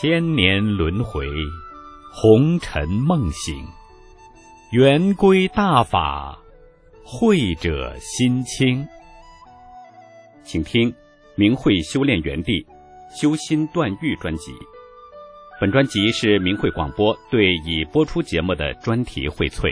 千年轮回，红尘梦醒，圆归大法，慧者心清。请听明慧修炼园地修心断欲专辑。本专辑是明慧广播对已播出节目的专题荟萃。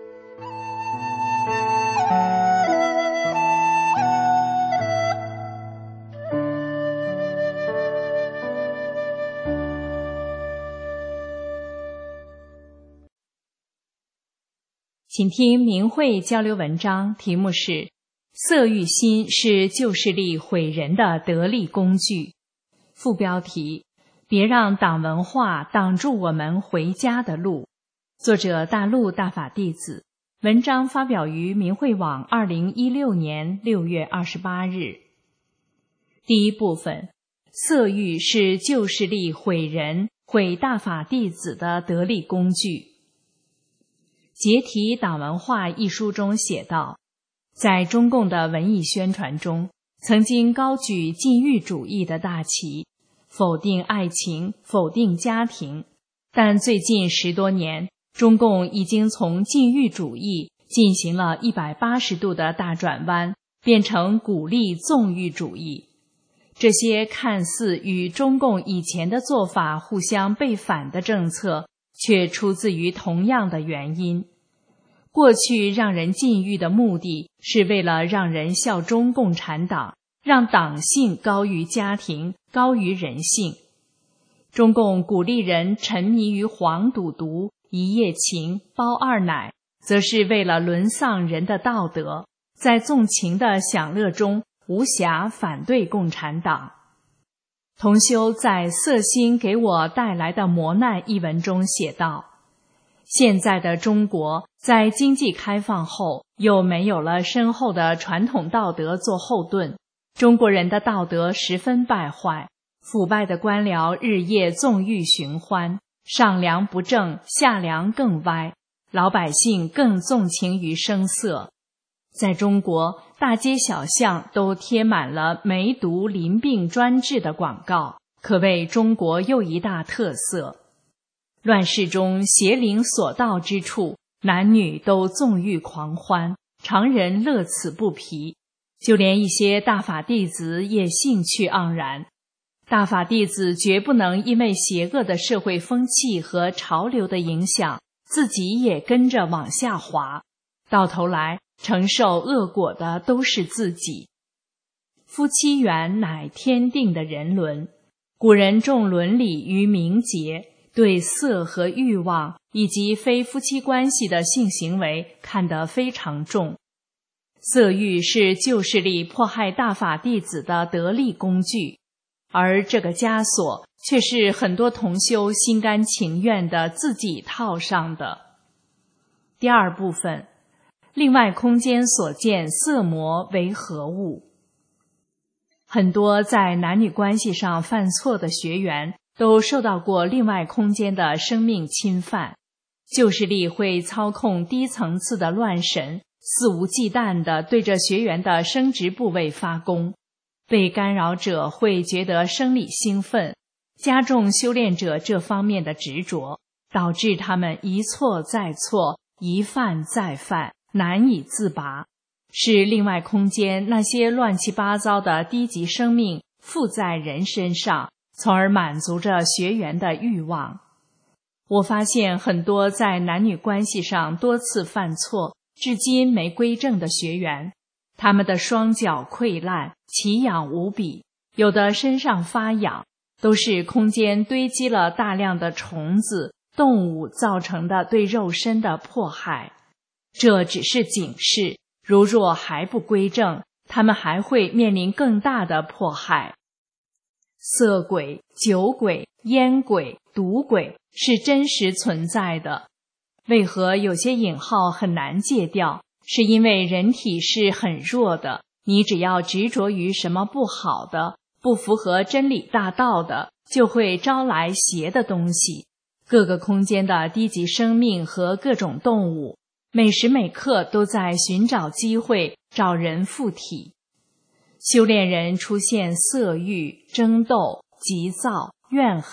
请听明慧交流文章，题目是色欲心是旧势力毁人的得力工具。副标题：别让党文化挡住我们回家的路。作者大陆大法弟子，文章发表于明慧网2016年6月28日。第一部分：色欲是旧势力毁人、毁大法弟子的得力工具。解体党文化一书中写道，在中共的文艺宣传中，曾经高举禁欲主义的大旗，否定爱情，否定家庭。但最近10多年，中共已经从禁欲主义进行了180度的大转弯，变成鼓励纵欲主义。这些看似与中共以前的做法互相背反的政策，却出自于同样的原因。过去让人禁欲的目的是为了让人效忠共产党，让党性高于家庭，高于人性。中共鼓励人沉迷于黄赌毒、一夜情、包二奶，则是为了沦丧人的道德，在纵情的享乐中无暇反对共产党。同修在《色心给我带来的磨难》一文中写道，现在的中国在经济开放后，又没有了深厚的传统道德做后盾，中国人的道德十分败坏，腐败的官僚日夜纵欲寻欢，上梁不正，下梁更歪，老百姓更纵情于声色。在中国，大街小巷都贴满了梅毒淋病专治的广告，可谓中国又一大特色。乱世中邪灵所到之处，男女都纵欲狂欢，常人乐此不疲，就连一些大法弟子也兴趣盎然。大法弟子绝不能因为邪恶的社会风气和潮流的影响，自己也跟着往下滑，到头来承受恶果的都是自己。夫妻缘乃天定的人伦，古人重伦理于名节，对色和欲望以及非夫妻关系的性行为看得非常重。色欲是旧势力迫害大法弟子的得力工具，而这个枷锁却是很多同修心甘情愿地自己套上的。第二部分：另外空间所见色魔为何物？很多在男女关系上犯错的学员都受到过另外空间的生命侵犯，旧势力会操控低层次的乱神，肆无忌惮地对着学员的生殖部位发功，被干扰者会觉得生理兴奋，加重修炼者这方面的执着，导致他们一错再错，一犯再犯，难以自拔，是另外空间那些乱七八糟的低级生命附在人身上，从而满足着学员的欲望。我发现很多在男女关系上多次犯错，至今没归正的学员，他们的双脚溃烂，奇痒无比，有的身上发痒，都是空间堆积了大量的虫子、动物造成的对肉身的迫害。这只是警示，如若还不归正，他们还会面临更大的迫害。色鬼、酒鬼、烟鬼、毒鬼是真实存在的。为何有些引号很难戒掉？是因为人体是很弱的，你只要执着于什么不好的、不符合真理大道的，就会招来邪的东西。各个空间的低级生命和各种动物，每时每刻都在寻找机会，找人附体。修炼人出现色欲、争斗、急躁、怨恨、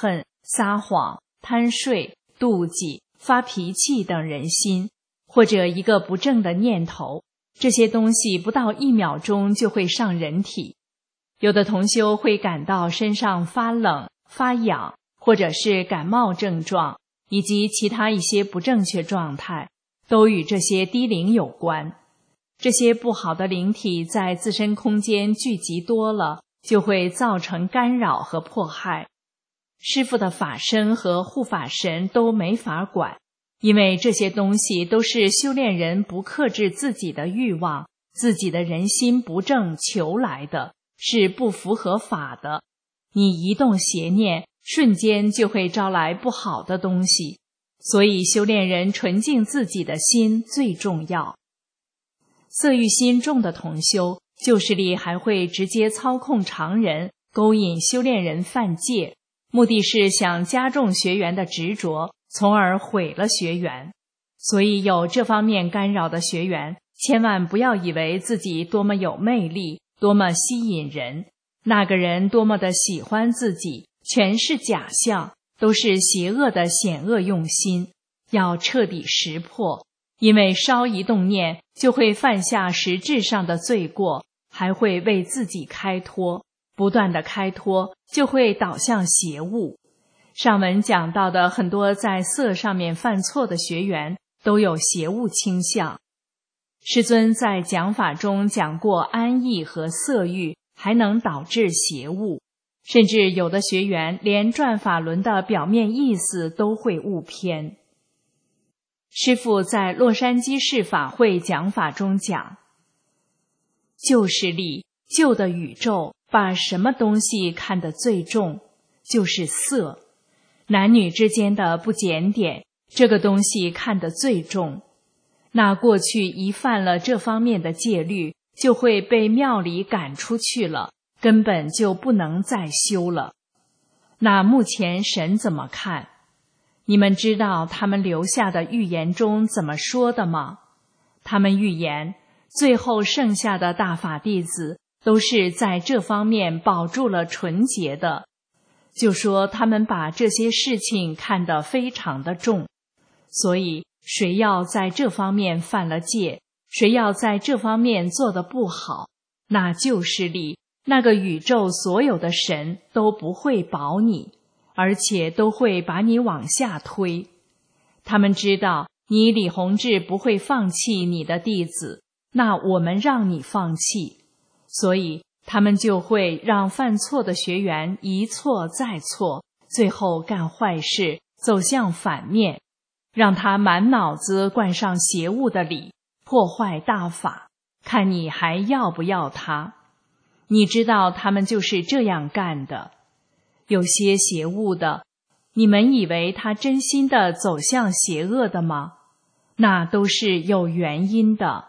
撒谎、贪睡、妒忌、发脾气等人心，或者一个不正的念头，这些东西不到1秒钟就会上人体。有的同修会感到身上发冷、发痒，或者是感冒症状，以及其他一些不正确状态，都与这些低灵有关。这些不好的灵体在自身空间聚集多了，就会造成干扰和迫害。师父的法身和护法神都没法管，因为这些东西都是修炼人不克制自己的欲望，自己的人心不正求来的，是不符合法的。你一动邪念，瞬间就会招来不好的东西，所以修炼人纯净自己的心最重要。色欲心重的同修，旧势力还会直接操控常人，勾引修炼人犯戒，目的是想加重学员的执着，从而毁了学员。所以有这方面干扰的学员，千万不要以为自己多么有魅力，多么吸引人，那个人多么的喜欢自己，全是假象，都是邪恶的险恶用心，要彻底识破。因为稍一动念，就会犯下实质上的罪过，还会为自己开脱，不断的开脱，就会导向邪物。上文讲到的很多在色上面犯错的学员，都有邪物倾向。师尊在讲法中讲过安逸和色欲还能导致邪物，甚至有的学员连转法轮的表面意思都会误偏。师父在洛杉矶市法会讲法中讲，旧势力、旧的宇宙把什么东西看得最重，就是色。男女之间的不检点，这个东西看得最重。那过去一犯了这方面的戒律，就会被庙里赶出去了，根本就不能再修了。那目前神怎么看？你们知道他们留下的预言中怎么说的吗？他们预言，最后剩下的大法弟子都是在这方面保住了纯洁的，就说他们把这些事情看得非常的重，所以谁要在这方面犯了戒，谁要在这方面做得不好，那旧势力，那个宇宙所有的神都不会保你，而且都会把你往下推。他们知道你李洪志不会放弃你的弟子，那我们让你放弃，所以他们就会让犯错的学员一错再错，最后干坏事，走向反面，让他满脑子灌上邪物的理，破坏大法，看你还要不要他。你知道他们就是这样干的。有些邪物的，你们以为他真心的走向邪恶的吗？那都是有原因的。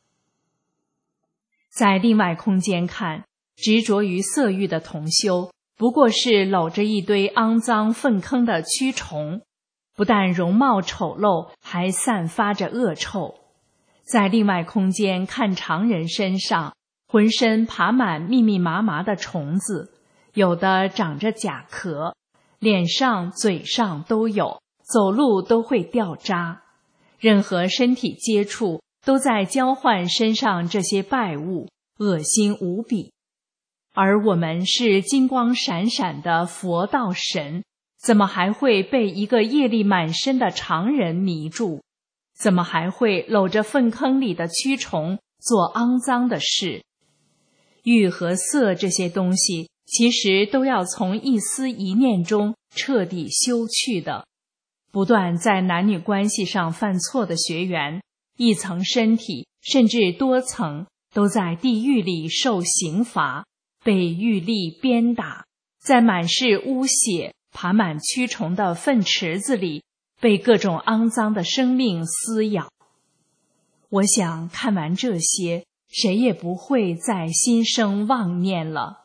在另外空间看，执着于色欲的同修，不过是搂着一堆肮脏粪坑的蛆虫，不但容貌丑陋，还散发着恶臭。在另外空间看常人身上，浑身爬满密密麻麻的虫子，有的长着甲壳，脸上、嘴上都有，走路都会掉渣。任何身体接触都在交换身上这些败物，恶心无比。而我们是金光闪闪的佛道神，怎么还会被一个业力满身的常人迷住？怎么还会搂着粪坑里的蛆虫做肮脏的事？欲和色这些东西其实都要从一思一念中彻底修去的。不断在男女关系上犯错的学员，一层身体甚至多层，都在地狱里受刑罚，被狱吏鞭打，在满是污血爬满蛆虫的粪池子里，被各种肮脏的生命撕咬。我想看完这些，谁也不会再心生妄念了。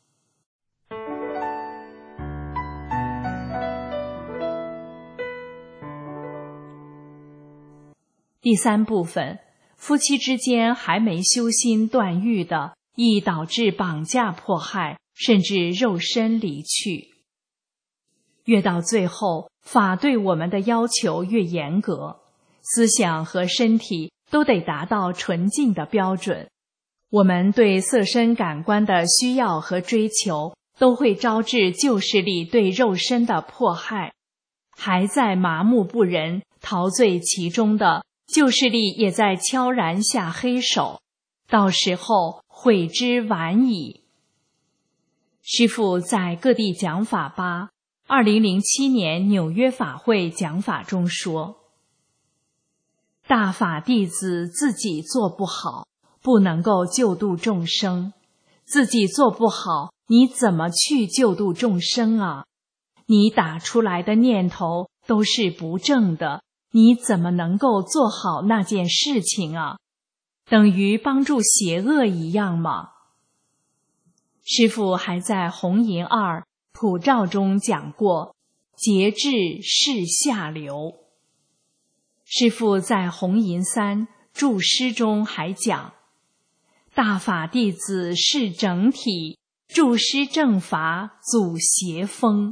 第三部分，夫妻之间还没修心断欲的，易导致绑架迫害，甚至肉身离去。 越到最后，法对我们的要求越严格，思想和身体都得达到纯净的标准。我们对色身感官的需要和追求，都会招致旧势力对肉身的迫害。还在麻木不仁、陶醉其中的旧势力，也在悄然下黑手，到时候悔之晚矣。师父在各地讲法吧2007年纽约法会讲法中说，大法弟子自己做不好，不能够救度众生，自己做不好，你怎么去救度众生啊？你打出来的念头都是不正的，你怎么能够做好那件事情啊？等于帮助邪恶一样吗？师父还在红银2普照中讲过，节制是下流。师父在红银3注释中还讲，大法弟子是整体，注释正法阻邪风。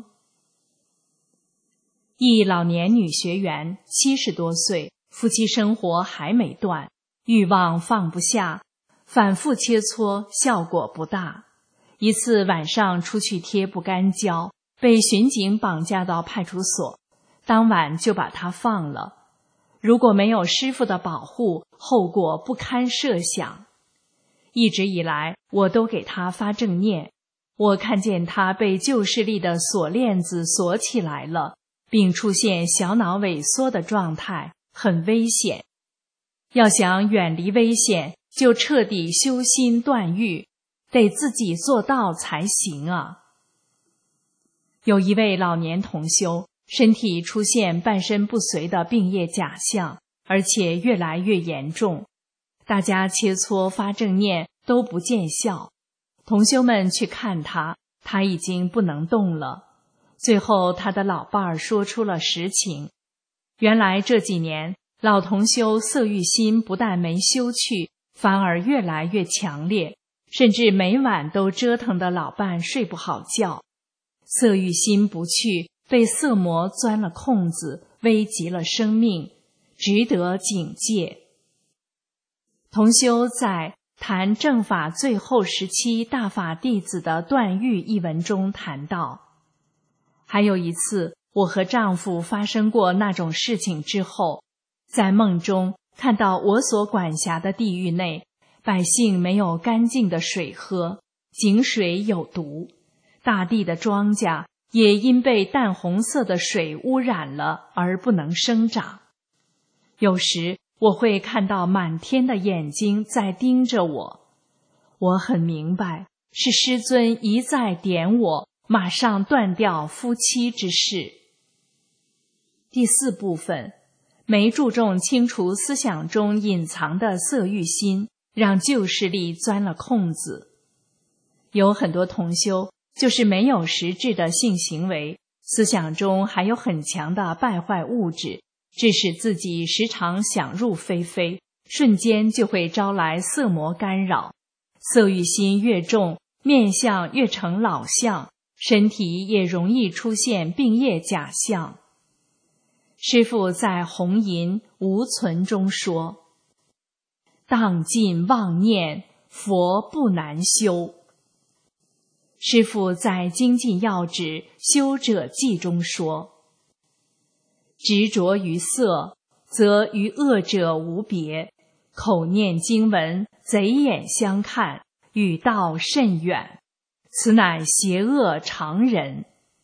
一老年女学员70多岁，夫妻生活还没断，欲望放不下，反复切磋效果不大。一次晚上出去贴不干胶，被巡警绑架到派出所，当晚就把他放了。如果没有师父的保护，后果不堪设想。一直以来，我都给他发正念。我看见他被旧势力的锁链子锁起来了，并出现小脑萎缩的状态，很危险。要想远离危险，就彻底修心断欲，得自己做到才行啊。有一位老年同修，身体出现半身不遂的病业假象，而且越来越严重。大家切磋发正念都不见效，同修们去看他，他已经不能动了。最后他的老伴儿说出了实情，原来这几年老同修色欲心不但没修去，反而越来越强烈，甚至每晚都折腾得老伴睡不好觉。色欲心不去，被色魔钻了空子，危及了生命，值得警戒。同修在谈正法最后时期大法弟子的断欲一文中谈到，还有一次我和丈夫发生过那种事情之后，在梦中看到我所管辖的地狱内，百姓没有干净的水喝，井水有毒，大地的庄稼也因被淡红色的水污染了而不能生长。有时我会看到满天的眼睛在盯着我，我很明白是师尊一再点我，马上断掉夫妻之事。第4部分，没注重清除思想中隐藏的色欲心，让旧势力钻了空子。有很多同修就是没有实质的性行为，思想中还有很强的败坏物质，致使自己时常想入非非，瞬间就会招来色魔干扰。色欲心越重，面相越成老相，身体也容易出现病业假象。师父在红银无存中说，荡尽妄念，佛不难修。师父在精进要旨修者记中说，执着于色，则与恶者无别，口念经文，贼眼相看，与道甚远，此乃邪恶常人。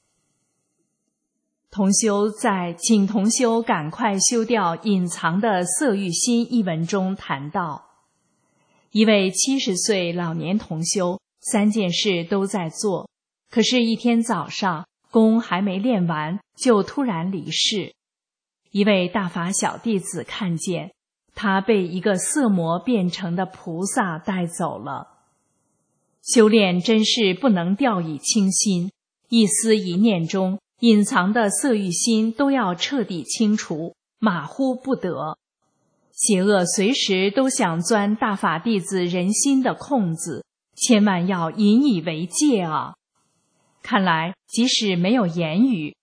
同修在请同修赶快修掉隐藏的色欲心一文中谈到，一位70岁老年同修3件事都在做，可是一天早上功还没练完就突然离世。一位大法小弟子看见他被一个色魔变成的菩萨带走了。修炼真是不能掉以轻心，一思一念中隐藏的色欲心都要彻底清除，马虎不得。邪恶随时都想钻大法弟子人心的空子，千万要引以为戒啊！看来即使没有言语，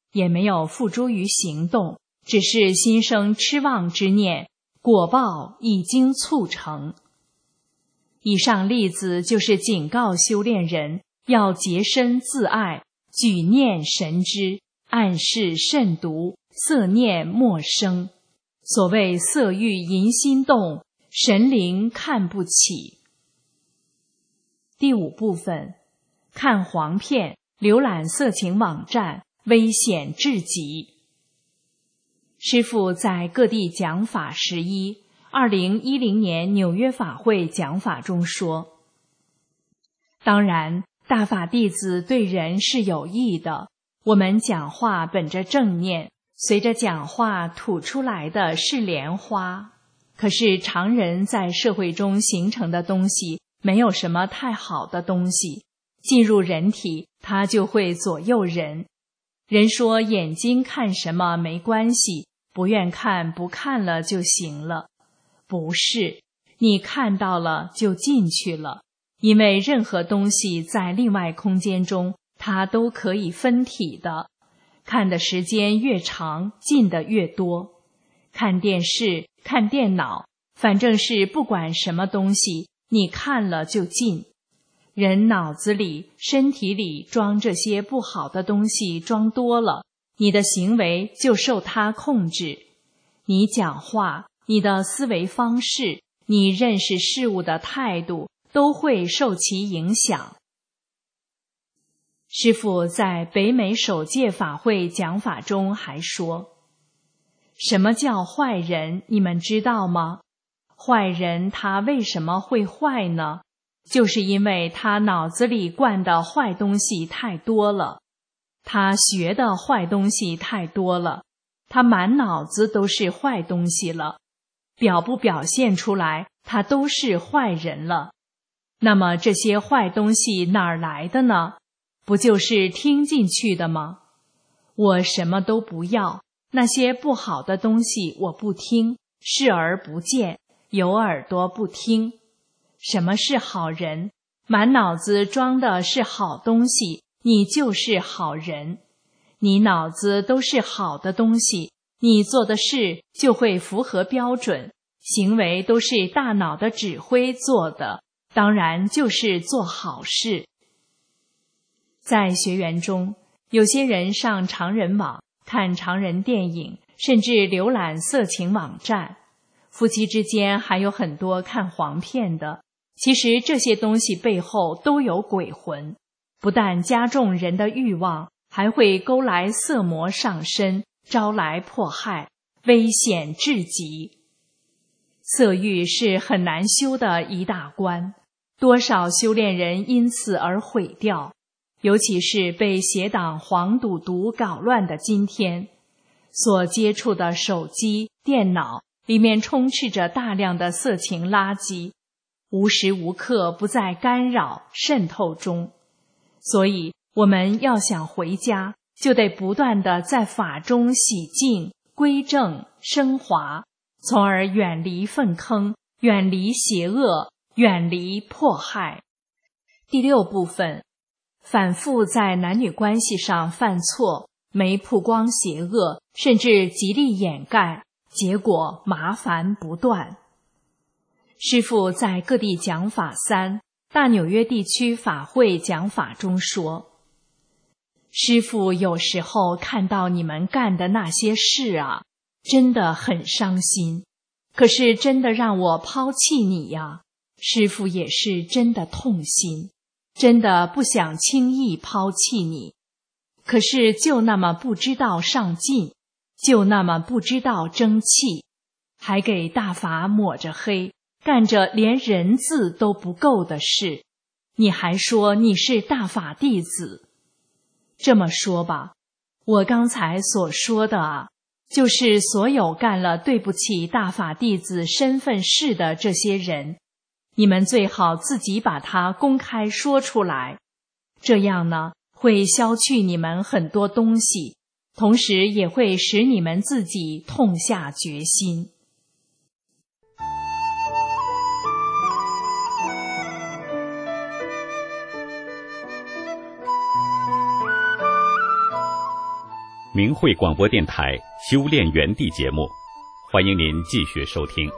也没有付诸于行动，只是心生痴妄之念，果报已经促成。以上例子就是警告修炼人要洁身自爱，举念神知，暗示慎独，色念莫生。所谓色欲淫心动，神灵看不起。第5部分，看黄片，浏览色情网站，危险至极。师父在各地讲法11，2010年纽约法会讲法中说，当然大法弟子对人是有益的，我们讲话本着正念，随着讲话吐出来的是莲花。可是常人在社会中形成的东西没有什么太好的东西，进入人体它就会左右人。人说眼睛看什么没关系，不愿看不看了就行了。不是，你看到了就进去了，因为任何东西在另外空间中它都可以分体的，看的时间越长进的越多。看电视看电脑，反正是不管什么东西你看了就进。人脑子里身体里装这些不好的东西装多了，你的行为就受它控制。你讲话，你的思维方式，你认识事物的态度都会受其影响。师父在北美首届法会讲法中还说，什么叫坏人，你们知道吗？坏人他为什么会坏呢？就是因为他脑子里灌的坏东西太多了，他学的坏东西太多了，他满脑子都是坏东西了，表不表现出来，他都是坏人了。那么这些坏东西哪儿来的呢？不就是听进去的吗？我什么都不要，那些不好的东西我不听，视而不见，有耳朵不听。什么是好人？满脑子装的是好东西，你就是好人。你脑子都是好的东西，你做的事就会符合标准，行为都是大脑的指挥做的，当然就是做好事。在学员中，有些人上常人网看常人电影，甚至浏览色情网站。夫妻之间还有很多看黄片的，其实这些东西背后都有鬼魂，不但加重人的欲望，还会勾来色魔上身，招来迫害，危险至极。色欲是很难修的一大关，多少修炼人因此而毁掉。尤其是被邪党黄赌毒搞乱的今天，所接触的手机、电脑里面充斥着大量的色情垃圾，无时无刻不在干扰渗透中。所以我们要想回家，就得不断地在法中洗净、归正、升华，从而远离粪坑，远离邪恶，远离迫害。第6部分，反复在男女关系上犯错，没曝光邪恶，甚至极力掩盖，结果麻烦不断。师父在各地讲法3，大纽约地区法会讲法中说，师父有时候看到你们干的那些事啊，真的很伤心，可是真的让我抛弃你呀，师父也是真的痛心，真的不想轻易抛弃你，可是就那么不知道上进，就那么不知道争气，还给大法抹着黑，干着连人字都不够的事，你还说你是大法弟子。这么说吧，我刚才所说的啊，就是所有干了对不起大法弟子身份事的这些人，你们最好自己把它公开说出来，这样呢，会消去你们很多东西，同时也会使你们自己痛下决心。 明慧广播电台修炼园地节目，欢迎您继续收听。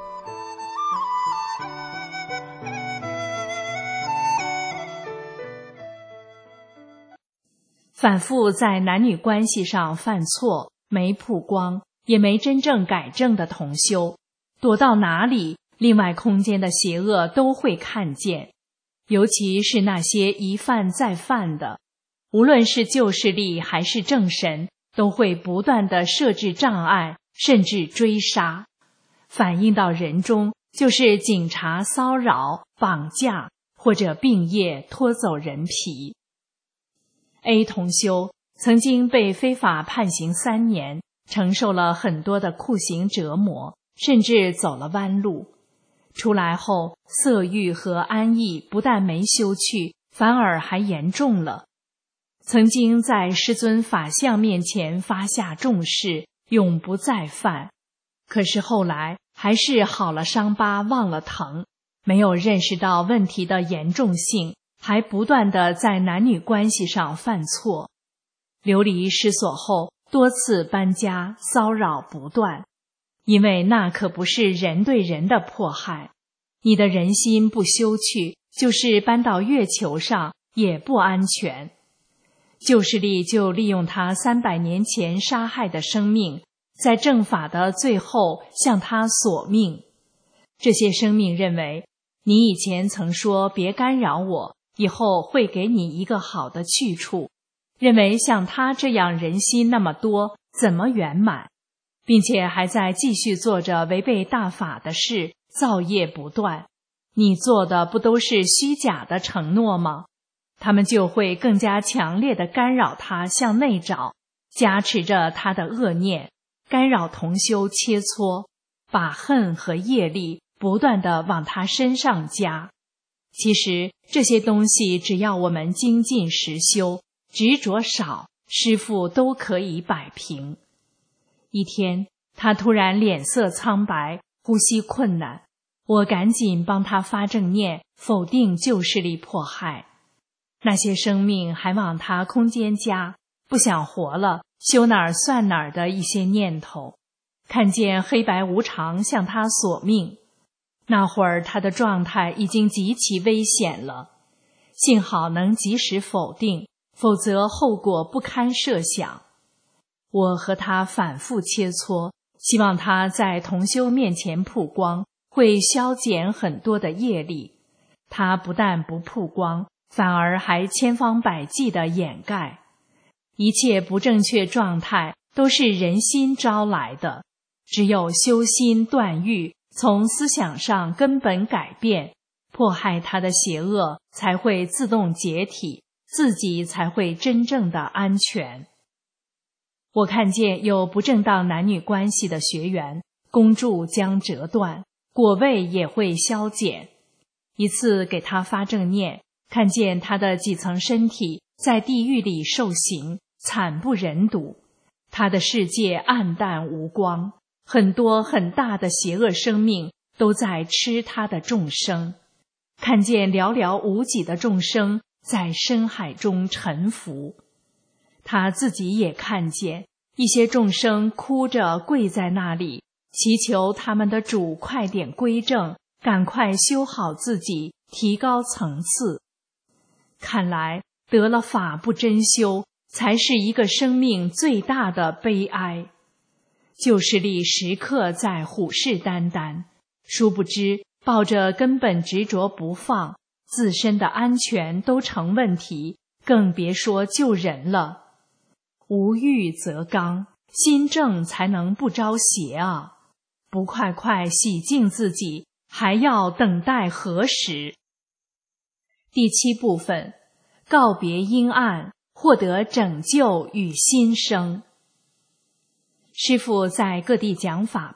反复在男女关系上犯错，没曝光，也没真正改正的同修，躲到哪里，另外空间的邪恶都会看见，尤其是那些一犯再犯的，无论是旧势力还是正神，都会不断地设置障碍，甚至追杀。反映到人中，就是警察骚扰、绑架或者病业拖走人皮。A 同修曾经被非法判刑3年，承受了很多的酷刑折磨，甚至走了弯路。出来后，色欲和安逸不但没修去，反而还严重了。曾经在师尊法相面前发下重誓，永不再犯。可是后来还是好了伤疤忘了疼，没有认识到问题的严重性，还不断地在男女关系上犯错。流离失所后，多次搬家，骚扰不断。因为那可不是人对人的迫害，你的人心不修去，就是搬到月球上也不安全。旧势力就利用他300年前杀害的生命，在正法的最后向他索命。这些生命认为，你以前曾说别干扰我，以后会给你一个好的去处，认为像他这样人心那么多，怎么圆满，并且还在继续做着违背大法的事，造业不断。你做的不都是虚假的承诺吗？他们就会更加强烈地干扰他向内找，加持着他的恶念，干扰同修切磋，把恨和业力不断地往他身上加。其实这些东西只要我们精进实修，执着少，师父都可以摆平。一天，他突然脸色苍白，呼吸困难，我赶紧帮他发正念，否定旧势力迫害。那些生命还往他空间加，不想活了，修哪儿算哪儿的一些念头，看见黑白无常向他索命。那会儿他的状态已经极其危险了，幸好能及时否定，否则后果不堪设想。我和他反复切磋，希望他在同修面前曝光，会消减很多的业力。他不但不曝光，反而还千方百计地掩盖。一切不正确状态都是人心招来的，只有修心断欲，从思想上根本改变，迫害他的邪恶才会自动解体，自己才会真正的安全。我看见有不正当男女关系的学员，恭祝将折断，果位也会消减。一次给他发正念，看见他的几层身体在地狱里受刑，惨不忍睹。他的世界暗淡无光，很多很大的邪恶生命都在吃他的众生，看见寥寥无几的众生在深海中沉浮。他自己也看见一些众生哭着跪在那里，祈求他们的主快点归正，赶快修好自己，提高层次。看来得了法不真修，才是一个生命最大的悲哀。旧势力时刻在虎视眈眈，殊不知抱着根本执着不放，自身的安全都成问题，更别说救人了。无欲则刚，心正才能不招邪啊！不快快洗净自己，还要等待何时？第7部分，告别阴暗，获得拯救与新生。师父在各地讲法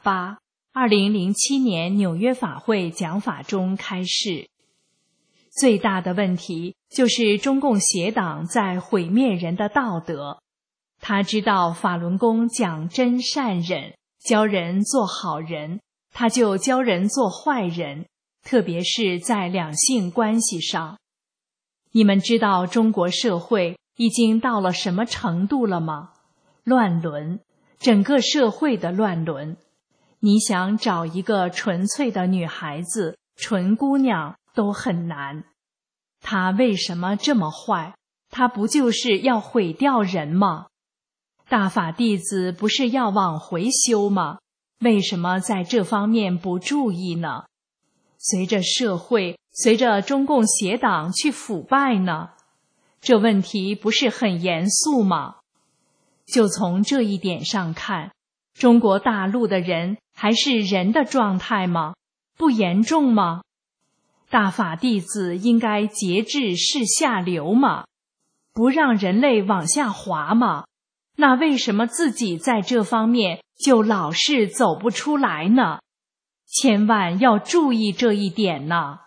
8，2007年纽约法会讲法中开示，最大的问题就是中共邪党在毁灭人的道德。他知道法轮功讲真善忍，教人做好人，他就教人做坏人，特别是在两性关系上。你们知道中国社会已经到了什么程度了吗？ 乱伦，整个社会的乱伦。你想找一个纯粹的女孩子、纯姑娘都很难。她为什么这么坏？她不就是要毁掉人吗？大法弟子不是要往回修吗？为什么在这方面不注意呢？随着社会，随着中共邪党去腐败呢？这问题不是很严肃吗？就从这一点上看，中国大陆的人还是人的状态吗？不严重吗？大法弟子应该节制是下流吗？不让人类往下滑吗？那为什么自己在这方面就老是走不出来呢？千万要注意这一点呢。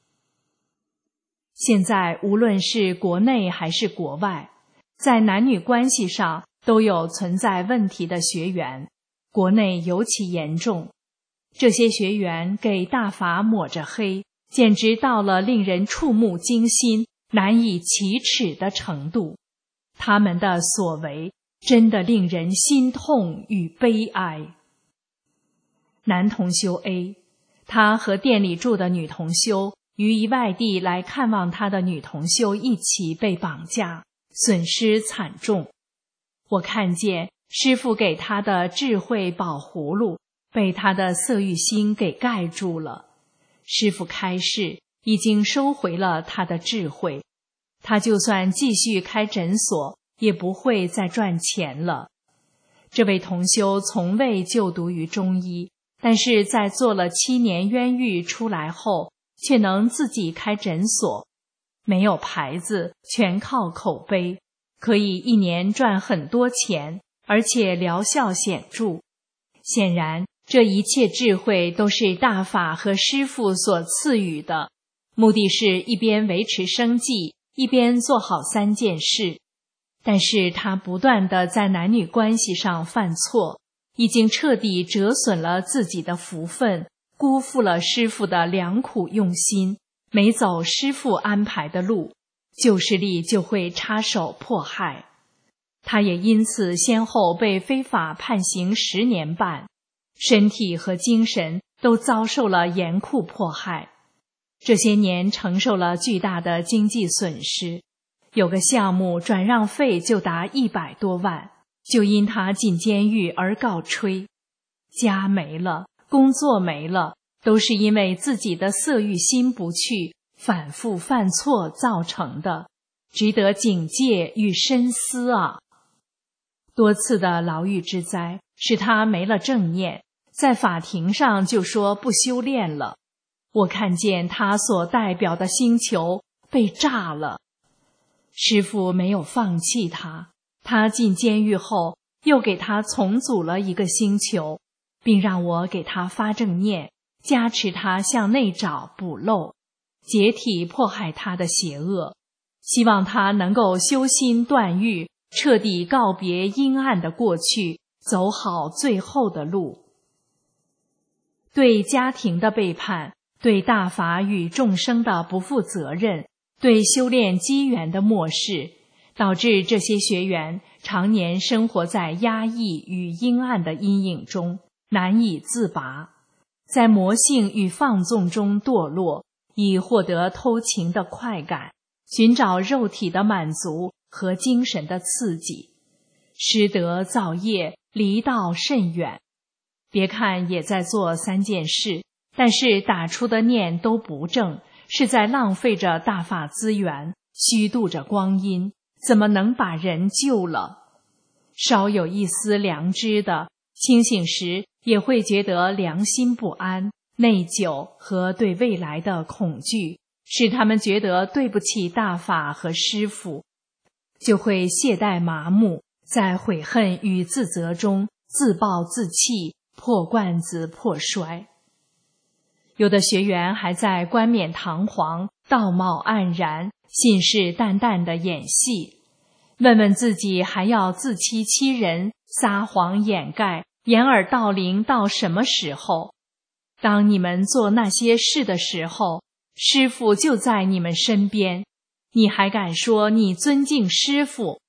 现在无论是国内还是国外，在男女关系上都有存在问题的学员，国内尤其严重。这些学员给大法抹着黑，简直到了令人触目惊心、难以启齿的程度。他们的所为真的令人心痛与悲哀。男同修 A， 他和店里住的女同修于一外地来看望他的女同修一起被绑架，损失惨重。我看见师父给他的智慧宝葫芦被他的色欲心给盖住了。师父开示，已经收回了他的智慧，他就算继续开诊所，也不会再赚钱了。这位同修从未就读于中医，但是在做了7年冤狱出来后，却能自己开诊所，没有牌子，全靠口碑，可以1年赚很多钱，而且疗效显著。显然，这一切智慧都是大法和师父所赐予的，目的是一边维持生计，一边做好3件事。但是他不断地在男女关系上犯错，已经彻底折损了自己的福分，辜负了师父的良苦用心，没走师父安排的路，旧势力就会插手迫害。他也因此先后被非法判刑10年半，身体和精神都遭受了严酷迫害。这些年承受了巨大的经济损失，有个项目转让费就达100多万，就因他进监狱而告吹。家没了，工作没了，都是因为自己的色欲心不去，反复犯错造成的，值得警戒与深思啊！多次的牢狱之灾使他没了正念，在法庭上就说不修炼了。我看见他所代表的星球被炸了。师父没有放弃他，他进监狱后又给他重组了一个星球，并让我给他发正念，加持他向内找补漏，解体迫害他的邪恶，希望他能够修心断欲，彻底告别阴暗的过去，走好最后的路。对家庭的背叛，对大法与众生的不负责任，对修炼机缘的漠视，导致这些学员常年生活在压抑与阴暗的阴影中，难以自拔，在魔性与放纵中堕落，以获得偷情的快感，寻找肉体的满足和精神的刺激，失德造业，离道甚远。别看也在做3件事，但是打出的念都不正，是在浪费着大法资源，虚度着光阴，怎么能把人救了？稍有一丝良知的，清醒时也会觉得良心不安、内疚和对未来的恐惧，使他们觉得对不起大法和师父，就会懈怠麻木，在悔恨与自责中自暴自弃，破罐子破摔。有的学员还在冠冕堂皇、道貌岸然、信誓旦旦地演戏，问问自己还要自欺欺人、撒谎掩盖、掩耳盗铃到什么时候？当你们做那些事的时候，师父就在你们身边，你还敢说你尊敬师父？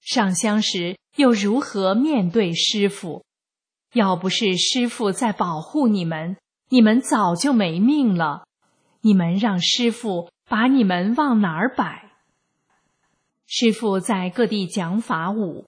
上香时又如何面对师父？要不是师父在保护你们，你们早就没命了。你们让师父把你们往哪儿摆？师父在各地讲法舞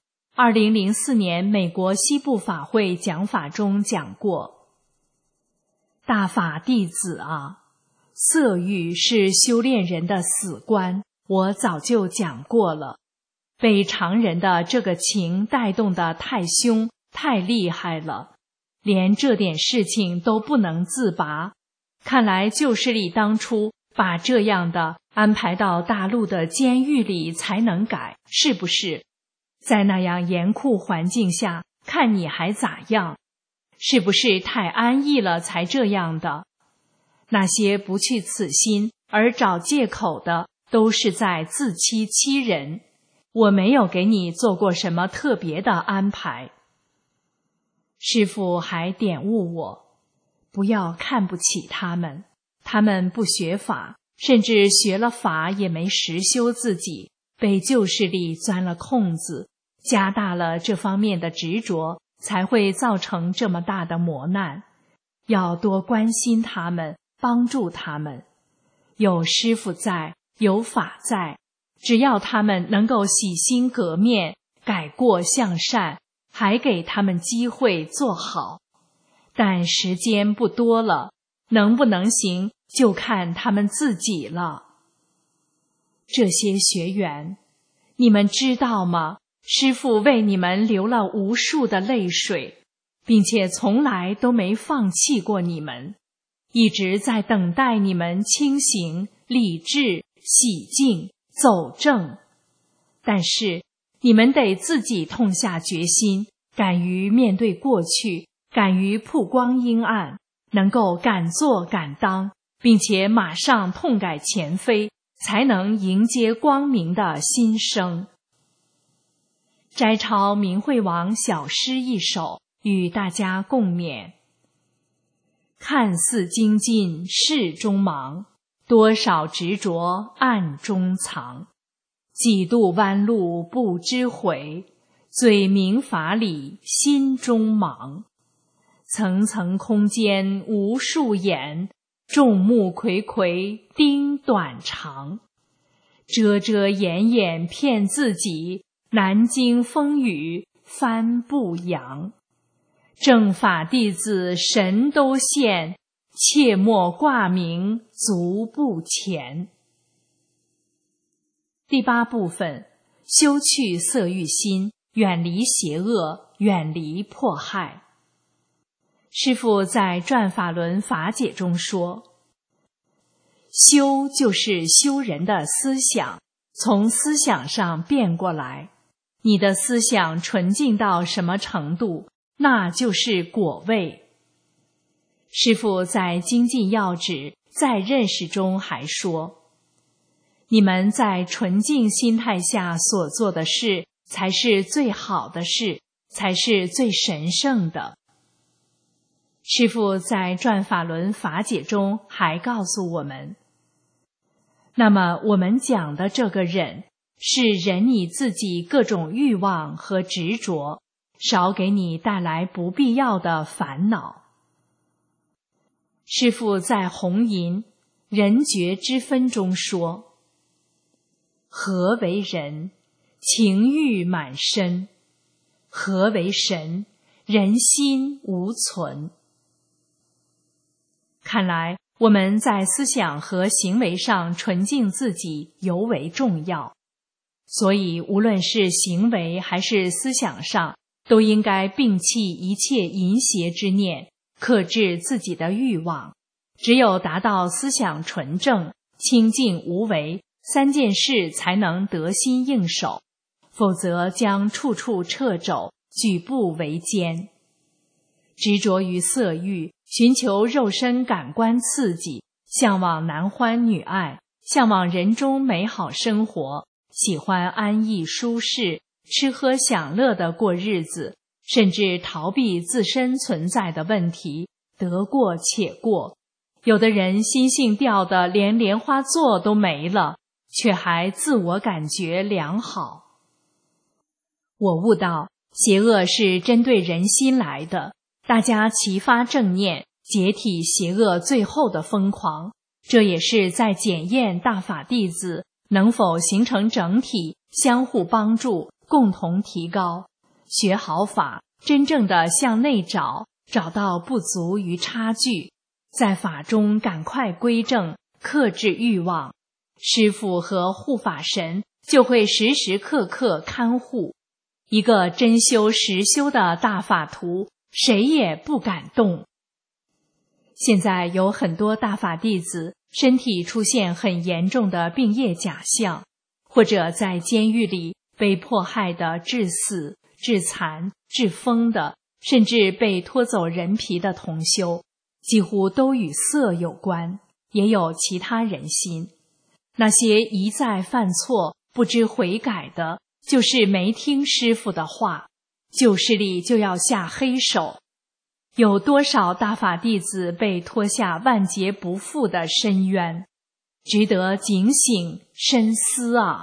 ，2004年美国西部法会讲法中讲过：大法弟子啊，色欲是修炼人的死关，我早就讲过了。被常人的这个情带动得太凶太厉害了，连这点事情都不能自拔。看来旧势力当初把这样的安排到大陆的监狱里才能改，是不是？在那样严酷环境下，看你还咋样？是不是太安逸了才这样的？那些不去此心而找借口的，都是在自欺欺人。我没有给你做过什么特别的安排。师父还点悟我，不要看不起他们，他们不学法，甚至学了法也没实修自己，被旧势力钻了空子，加大了这方面的执着，才会造成这么大的磨难。要多关心他们，帮助他们。有师父在，有法在，只要他们能够洗心革面，改过向善，还给他们机会做好。但时间不多了，能不能行就看他们自己了。这些学员，你们知道吗？师父为你们流了无数的泪水，并且从来都没放弃过你们，一直在等待你们清醒、理智、洗净、走正。但是你们得自己痛下决心，敢于面对过去，敢于曝光阴暗，能够敢做敢当，并且马上痛改前非，才能迎接光明的新生。摘抄明慧王小诗一首，与大家共勉。看似精进事中忙，多少执着暗中藏。几度弯路不知悔，嘴明法理心中忙。层层空间无数眼，众目睽睽盯短长。遮遮掩掩骗自己，南经风雨翻不扬。正法弟子神都现，切莫挂名足不前。第8部分，修去色欲心，远离邪恶，远离迫害。师父在转法轮法解中说，修就是修人的思想，从思想上变过来。你的思想纯净到什么程度，那就是果位。师父在精进要旨在认识中还说，你们在纯净心态下所做的事，才是最好的事，才是最神圣的。师父在转法轮法解中还告诉我们，那么我们讲的这个忍，是忍你自己各种欲望和执着，少给你带来不必要的烦恼。师父在弘淫人觉之分中说，何为人？情欲满身。何为神？人心无存。看来我们在思想和行为上纯净自己尤为重要，所以无论是行为还是思想上，都应该摒弃一切淫邪之念，克制自己的欲望。只有达到思想纯正、清净无为3件事，才能得心应手，否则将处处掣肘，举步维艰。执着于色欲，寻求肉身感官刺激，向往男欢女爱，向往人中美好生活，喜欢安逸舒适，吃喝享乐地过日子，甚至逃避自身存在的问题，得过且过。有的人心性掉得连莲花座都没了，却还自我感觉良好。 我悟到，邪恶是针对人心来的，大家齐发正念，解体邪恶最后的疯狂，这也是在检验大法弟子能否形成整体，相互帮助，共同提高。学好法，真正的向内找，找到不足与差距，在法中赶快归正，克制欲望，师父和护法神就会时时刻刻看护。一个真修实修的大法徒，谁也不敢动。现在有很多大法弟子身体出现很严重的病业假象，或者在监狱里被迫害的致死、致残、致疯的，甚至被拖走人皮的同修，几乎都与色有关，也有其他人心。那些一再犯错不知悔改的，就是没听师父的话，旧势力就要下黑手。有多少大法弟子被拖下万劫不复的深渊，值得警醒深思啊！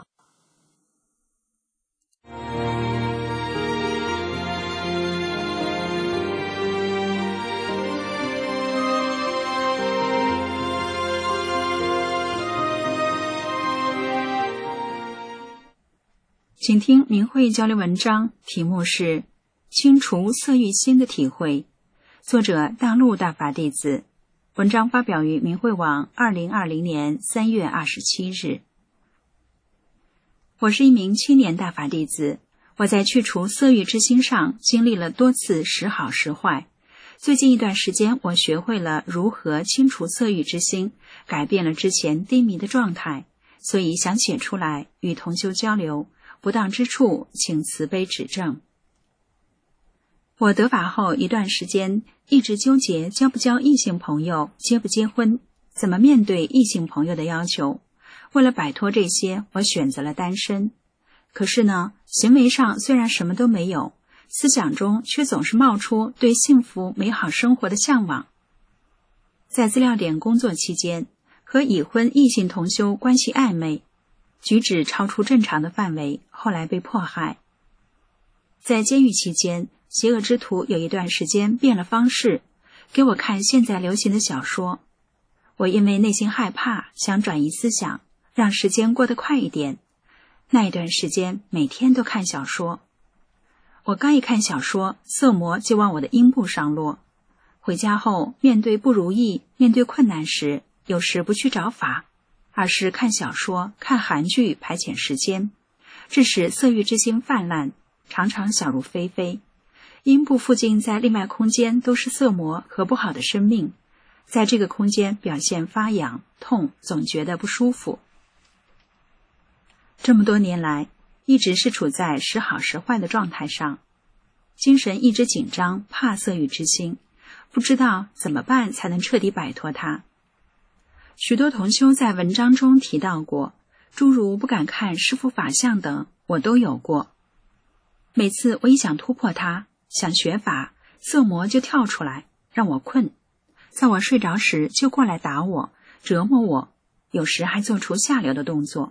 请听明慧交流文章，题目是清除色欲心的体会，作者大陆大法弟子，文章发表于明慧网2020年3月27日。我是一名青年大法弟子，我在去除色欲之心上经历了多次时好时坏。最近一段时间，我学会了如何清除色欲之心，改变了之前低迷的状态，所以想写出来与同修交流，不当之处请慈悲指正。我得法后一段时间一直纠结交不交异性朋友，结不结婚，怎么面对异性朋友的要求。为了摆脱这些，我选择了单身。可是呢，行为上虽然什么都没有，思想中却总是冒出对幸福美好生活的向往。在资料点工作期间，和已婚异性同修关系暧昧，举止超出正常的范围，后来被迫害。在监狱期间，邪恶之徒有一段时间变了方式，给我看现在流行的小说。我因为内心害怕，想转移思想，让时间过得快一点。那一段时间每天都看小说。我刚一看小说，色魔就往我的阴部上落。回家后，面对不如意，面对困难时，有时不去找法，而是看小说、看韩剧排遣时间，致使色欲之心泛滥，常常想入非非。阴部附近在另外空间都是色魔和不好的生命，在这个空间表现发痒、痛，总觉得不舒服。这么多年来，一直是处在时好时坏的状态上，精神一直紧张，怕色欲之心，不知道怎么办才能彻底摆脱它。许多同修在文章中提到过，诸如不敢看师父法相等，我都有过。每次我一想突破它，想学法，色魔就跳出来让我困，在我睡着时就过来打我，折磨我，有时还做出下流的动作。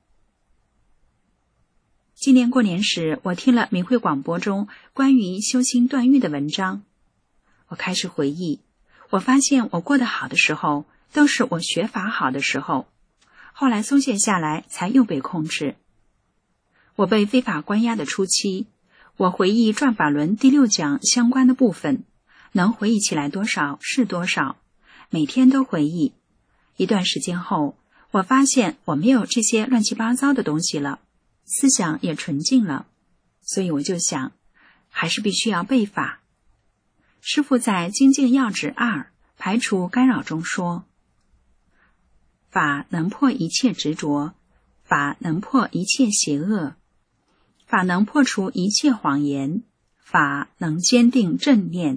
今年过年时，我听了明慧广播中关于修心断欲的文章，我开始回忆，我发现我过得好的时候都是我学法好的时候，后来松懈下来才又被控制。我被非法关押的初期，我回忆转法轮第6讲相关的部分，能回忆起来多少是多少，每天都回忆。一段时间后，我发现我没有这些乱七八糟的东西了，思想也纯净了，所以我就想，还是必须要背法。师父在《精进要旨2排除干扰中说，法能破一切执着，法能破一切邪恶，法能破除一切谎言，法能坚定正念。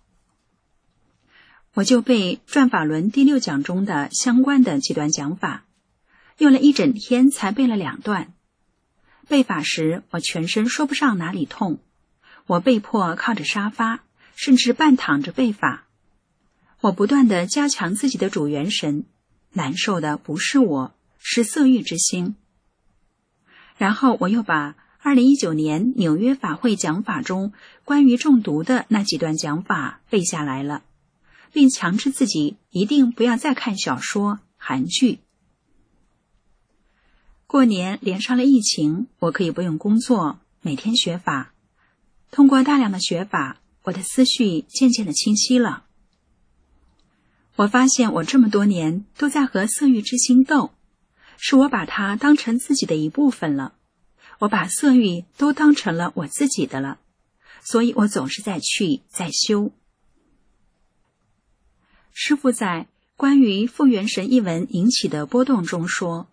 我就背转法轮第6讲中的相关的几段讲法，用了一整天才背了2段。背法时，我全身说不上哪里痛，我被迫靠着沙发，甚至半躺着背法。我不断地加强自己的主元神，难受的不是我，是色欲之心。然后我又把 2019年纽约法会讲法中关于中毒的那几段讲法背下来了，并强制自己一定不要再看小说、韩剧。过年连上了疫情，我可以不用工作，每天学法。通过大量的学法，我的思绪渐渐的清晰了。我发现我这么多年都在和色欲之心斗，是我把它当成自己的一部分了，我把色欲都当成了我自己的了，所以我总是在去，在修。师父在关于复原神一文引起的波动中说，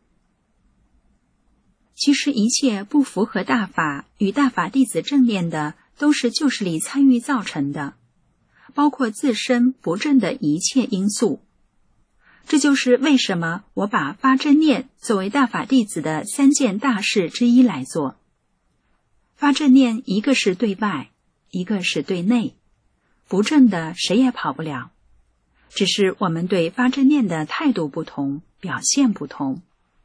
其实一切不符合大法与大法弟子正念的，都是旧势力参与造成的，包括自身不正的一切因素。这就是为什么我把发正念作为大法弟子的3件大事之一来做。发正念一个是对外，一个是对内，不正的谁也跑不了，只是我们对发正念的态度不同，表现不同。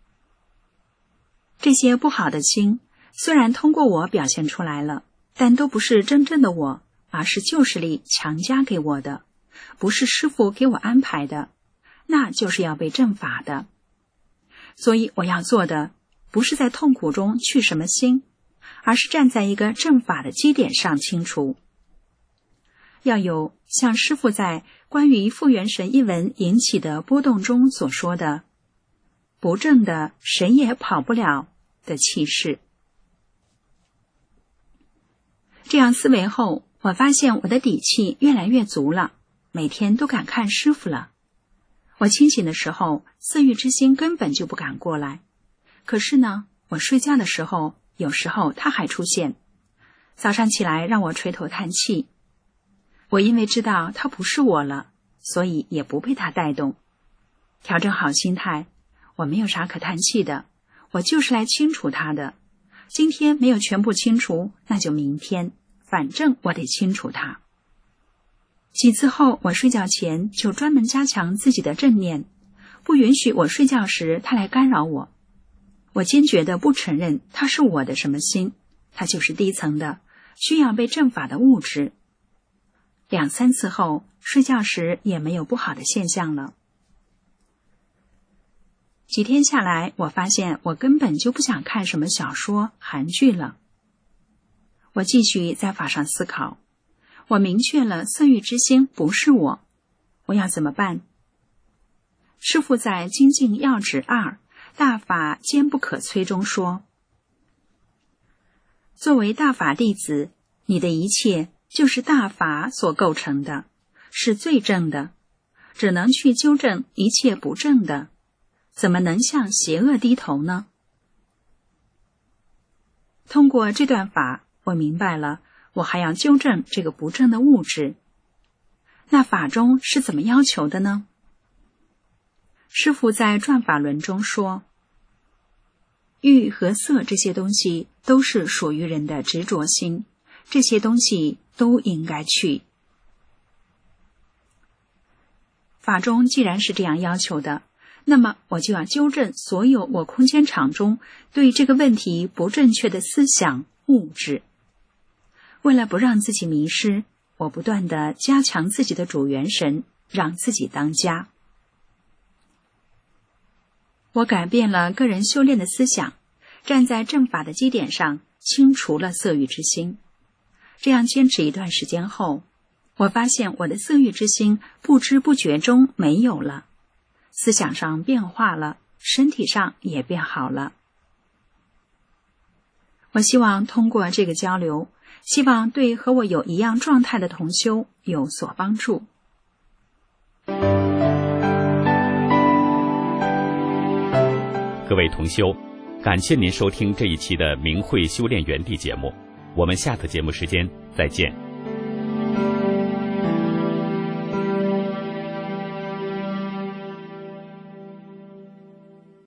这些不好的心虽然通过我表现出来了，但都不是真正的我，而是旧势力强加给我的，不是师父给我安排的，那就是要被正法的。所以我要做的不是在痛苦中去什么心，而是站在一个正法的基点上清除。要有像师父在关于复原神一文引起的波动中所说的，不正的谁也跑不了的气势。这样思维后，我发现我的底气越来越足了，每天都敢看师父了。我清醒的时候，色欲之心根本就不敢过来。可是呢，我睡觉的时候，有时候他还出现。早上起来让我垂头叹气。我因为知道他不是我了，所以也不被他带动。调整好心态，我没有啥可叹气的，我就是来清除他的。今天没有全部清除，那就明天，反正我得清除它。几次后，我睡觉前就专门加强自己的正念，不允许我睡觉时他来干扰我。我坚决地不承认他是我的什么心，他就是低层的，需要被正法的物质。2、3次后，睡觉时也没有不好的现象了。几天下来，我发现我根本就不想看什么小说、韩剧了。我继续在法上思考，我明确了色欲之心不是我，我要怎么办？师父在《精进要旨2大法坚不可摧》中说，作为大法弟子，你的一切就是大法所构成的，是最正的，只能去纠正一切不正的，怎么能向邪恶低头呢？通过这段法，我明白了，我还要纠正这个不正的物质。那法中是怎么要求的呢？师父在转法轮中说，欲和色这些东西都是属于人的执着心，这些东西都应该去。法中既然是这样要求的，那么我就要纠正所有我空间场中对这个问题不正确的思想物质。为了不让自己迷失，我不断地加强自己的主元神，让自己当家。我改变了个人修炼的思想，站在正法的基点上，清除了色欲之心。这样坚持一段时间后，我发现我的色欲之心不知不觉中没有了，思想上变化了，身体上也变好了。我希望通过这个交流，希望对和我有一样状态的同修有所帮助。 各位同修，感谢您收听这一期的明慧修炼园地节目，我们下次节目时间再见。